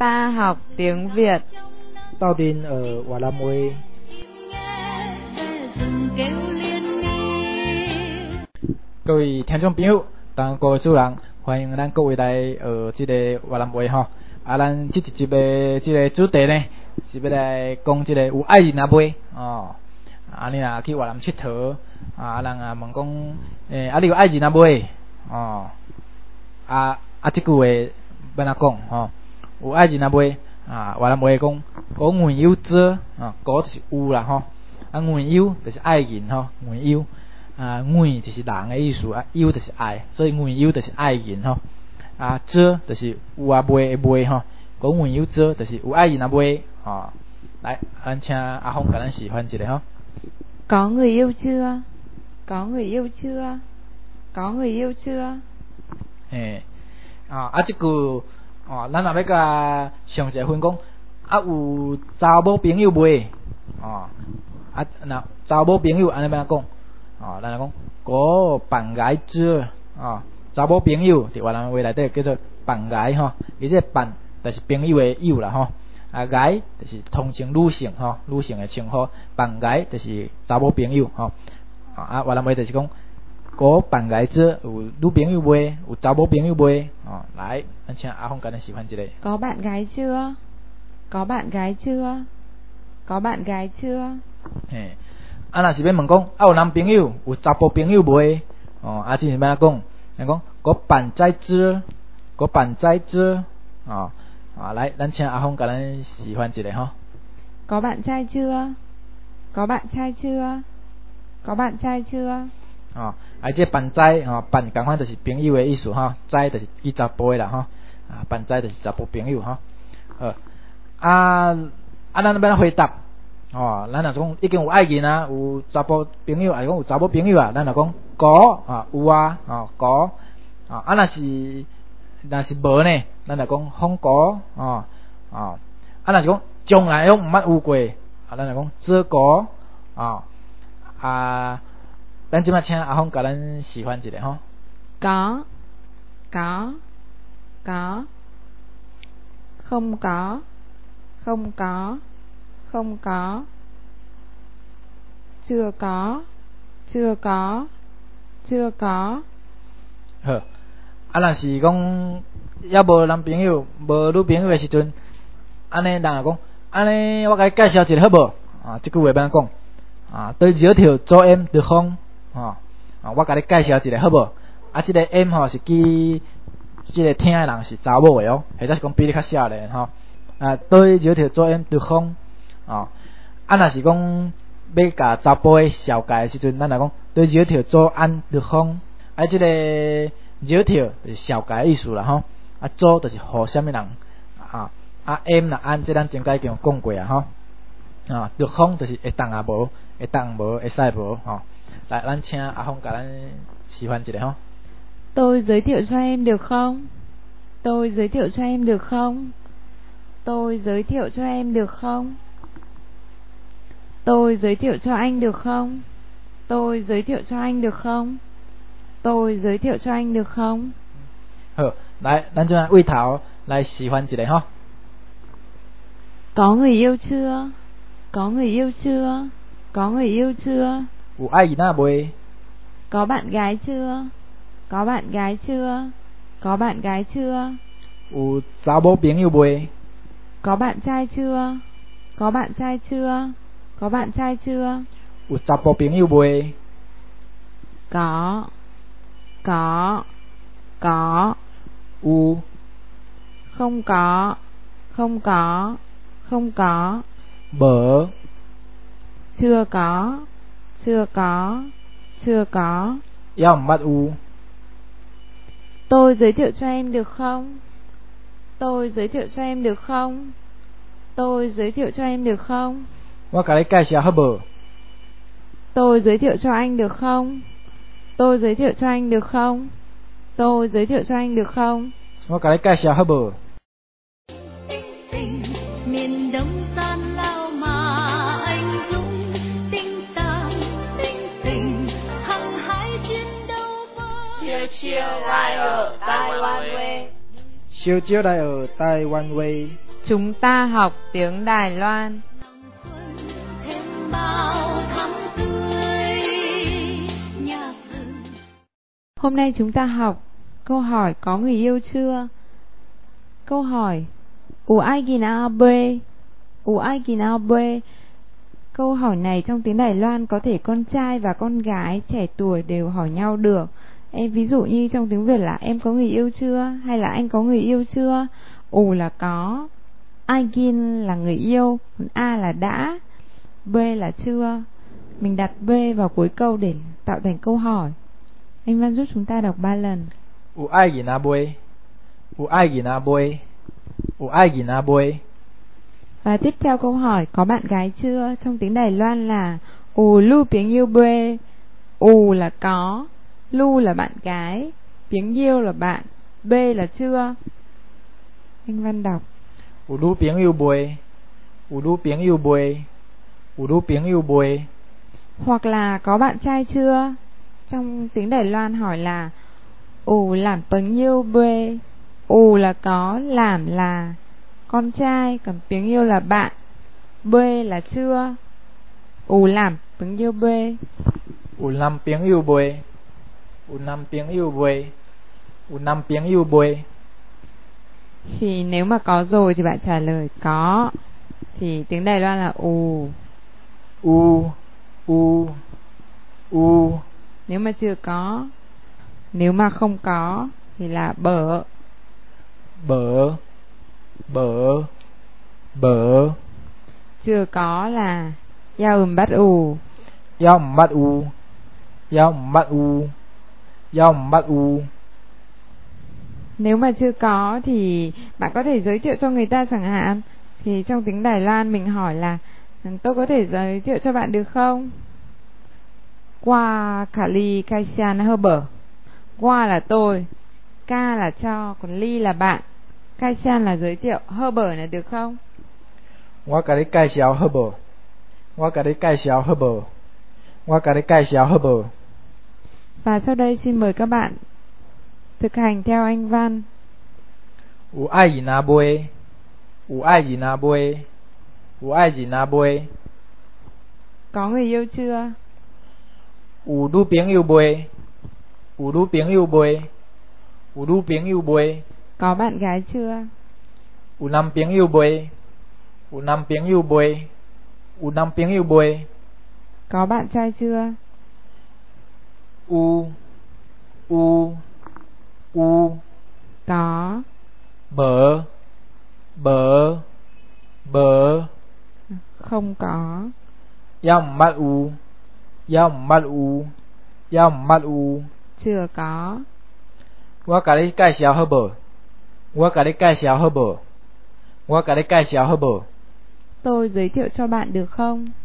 Ta học tiếng Việt. Tao tin ở Hòa Lam Uê.各位聽眾朋友，當各位主人，歡迎咱各位來這個華南話吼。咱這一集的這個主題呢，是要來講這個有愛人啊袂哦。你若去華南佚佗，人問講，你有愛人啊袂哦？這句話要哪講吼？有愛人啊袂華南話講緣由者果就是有啦吼。緣由就是愛人吼，緣由。緣就是人的意思，由就是愛，所以緣由就是愛人吼。者就是有啊袂的袂吼，講緣由者就是有愛人啊袂哦。來，咱請阿峰甲咱示範一下吼。 Có người yêu chưa? Có người yêu chưa? Có người yêu chưa? 這句咱若要甲上一個分講，有查某朋友袂若查某朋友安尼要講。咱講個bạn gái chưa查某朋友佇越南話內底叫做bạn gái吼，伊這bạn就是朋友的友啦吼，gái就是通稱女性吼，女性的稱呼，bạn gái就是查某朋友吼，越南話就是講個bạn gái chưa有女朋友袂，有查某朋友袂來，咱請阿峰甲咱示範一下。 Có bạn gái chưa? Có bạn gái chưa? Có bạn gái chưa? 若是要問講，有男朋友有查甫朋友袂？這是要講，個bạn trai chưa？個bạn trai chưa？來，咱請阿峰甲咱示範一下吼。 Có bạn trai chưa? Có bạn trai chưa? Có bạn trai chưa? 這bạn trai bạn同款就是朋友的意思吼，trai就是伊查甫的啦吼，bạn trai就是查甫朋友吼。咱要回答。咱若講已經有愛人啊，有查甫朋友，講有查某朋友啊，咱若講có有啊，có若是無呢，咱若講không có若是講從來都毋捌有過，咱若講chưa có咱即擺請阿峰甲咱示範一下吼。 Có không có không có không có chưa có chưa có chưa có 若是講還無男朋友無女朋友的時陣，安尼人講安尼我甲你介紹一下好無？這句話要講tôi giới thiệu cho em được không？我甲你介紹一下好無？這個 em 是記這個聽的人是查某的哦，或者是講比你較少年吼。tôi giới thiệu cho em được không？若是講要甲查甫的紹介的時陣，咱來講tôi giới thiệu cho anh được không？這個giới thiệu就是紹介的意思啦吼。做就是互啥物人em 啦anh這咱前解已經講過啊吼。được không就是會當啊無，會當無，會使無吼。來，咱請阿峰甲咱示範一下吼。 Tôi giới thiệu cho em được không? Tôi giới thiệu cho em được không? Tôi giới thiệu cho em được không? Tôi giới thiệu cho anh được không? Tôi giới thiệu cho anh được không? Tôi giới thiệu cho anh được không? 好，來，咱就為頭來示範一下吼。 Có người yêu chưa? Có người yêu chưa? Có người yêu chưa? 有愛人啊袂？ Có bạn gái chưa? Có bạn gái chưa? Có bạn gái chưa? 有查某朋友袂？ Có bạn trai chưa? Có bạn trai chưa? Có bạn trai chưa? 有查甫朋友袂？ Có 有 không có không có không có 無 chưa có chưa có chưa có 也毋捌有。 Tôi giới thiệu cho em được không? Tôi giới thiệu cho em được không? Tôi giới thiệu cho em được không? 我甲你介紹好無？ Tôi giới thiệu cho anh được không? Tôi giới thiệu cho anh được không? Tôi giới thiệu cho anh được không? 我甲你介紹好無？ Miền Đông san lao mà anh dũng tinh tàng tình hăng hái chiến đấu với chiều chiều lại ở Taiwan Way. 小招來ở Taiwan Way. Chúng ta học tiếng Đài Loan. thêm bao thắm tươi nhà rừng. Hôm nay chúng ta học câu hỏi có người yêu chưa? Câu hỏi Ủ ai ghi nào bê? Ủ ai ghi nào bê? Câu hỏi này trong tiếng Đài Loan có thể con trai và con gái trẻ tuổi đều hỏi nhau được. Ví dụ như trong tiếng Việt là em có người yêu chưa? Hay là anh có người yêu chưa? Ủ là có, ai gin là người yêu, còn A là đã, B là chưa. Mình đặt B vào cuối câu để tạo thành câu hỏi. Anh Văn giúp chúng ta đọc 3 lần. Ủ ai ghi nào bê? Ủ ai ghi nào bê? Ủ ai ghi nào bê? Và tiếp theo câu hỏi có bạn gái chưa? Trong tiếng Đài Loan là ù lu tiếng yêu bê. Ù là có, lu là bạn gái, tiếng yêu là bạn, b là chưa. Anh Văn đọc. Ủ lu tiếng yêu bê. Ủ lu tiếng yêu bê. Ủ lu tiếng yêu bê. Hoặc là có bạn trai chưa? Trong tiếng Đài Loan hỏi là ù làm bằng yêu bê. Ù là có, làm là con trai, còn tiếng yêu là bạn, b là chưa. Ù làm tiếng yêu b. Ù làm tiếng yêu bê. Ù làm tiếng yêu bê. Ù làm tiếng yêu bê. Thì nếu mà có rồi thì bạn trả lời có. Thì tiếng Đài Loan là ù. U. U. U. Nếu mà chưa có. Nếu mà không có thì là bở. Bở. Bở. Bở. Chưa có là yao bắt ù. Yao bắt u. Yao bắt u. Yao bắt u. Nếu mà chưa có thì bạn có thể giới thiệu cho người ta chẳng hạn. Thì trong tiếng Đài Loan mình hỏi là tôi có thể giới thiệu cho bạn được không? Qua cả ly kai xian hơ bở. Qua là tôi, ca là cho, còn ly là bạn, kai xian là giới thiệu, hơ bở là được không? Wa cả đi cai xiao hơ bở. Wa cả đi cai xiao hơ bở. Wa cả đi cai xiao hơ bở. Và sau đây xin mời các bạn thực hành theo anh Văn. Ủ ai gì na bê? Ủ ai gì na bê? Ủ ai gì na bê? Có người yêu chưa? Ủ đu tiếng yêu bê. Ủ đu tiếng yêu bê. Ủ đu tiếng yêu bê. Có bạn gái chưa? Ủ năm tiếng yêu bê. Ủ năm tiếng yêu bê. Ủ năm tiếng yêu bê. Có bạn trai chưa? U. U. U. Có. Bở. Bở. Bở. Không có. Yao mắt u. Yao mắt u. Yao mắt u. Chưa có. Wa cả đi cai xiao hơ bở. Wa cả đi cai xiao hơ bở. Wa cả đi cai xiao hơ bở. Tôi giới thiệu cho bạn được không?